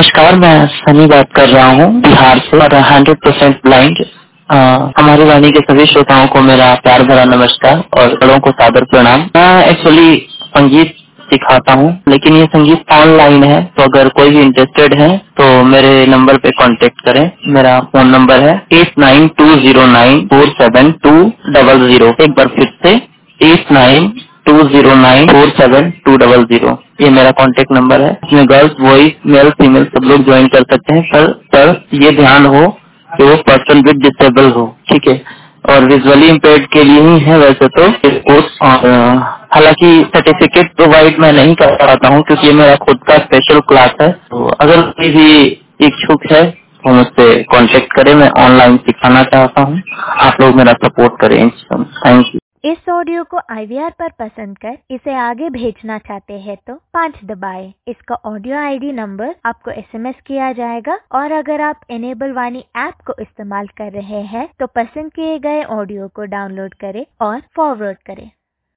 नमस्कार, मैं सनी बात कर रहा हूँ बिहार से और 100% ब्लाइंड। हमारी वाणी के सभी श्रोताओं को मेरा प्यार भरा नमस्कार और बड़ों को सादर प्रणाम। मैं एक्चुअली संगीत सिखाता हूँ, लेकिन ये संगीत ऑनलाइन है, तो अगर कोई भी इंटरेस्टेड है तो मेरे नंबर पे कांटेक्ट करें। मेरा फोन नंबर है 8920947200। एक बार फिर से 8920947200। ये मेरा कांटेक्ट नंबर है। इसमें गर्ल्स, बॉयज, मेल, फीमेल सब लोग ज्वाइन कर सकते हैं। पर ये ध्यान हो कि वो पर्सन विद डिसेबल हो, ठीक है। और विजुअली इम्पेयर्ड के लिए ही है वैसे तो इस कोर्स। हालांकि सर्टिफिकेट प्रोवाइड मैं नहीं कर पाता हूँ क्योंकि ये मेरा खुद का स्पेशल क्लास है। तो अगर कोई भी इच्छुक है तो मुझसे कांटेक्ट करें। मैं ऑनलाइन सिखाना चाहता हूँ, आप लोग मेरा सपोर्ट करें। Thank you. इस ऑडियो को IVR पर पसंद कर इसे आगे भेजना चाहते हैं तो 5 दबाएं। इसका ऑडियो ID नंबर आपको SMS किया जाएगा और अगर आप इनेबल वाणी ऐप को इस्तेमाल कर रहे हैं तो पसंद किए गए ऑडियो को डाउनलोड करें और फॉरवर्ड करें।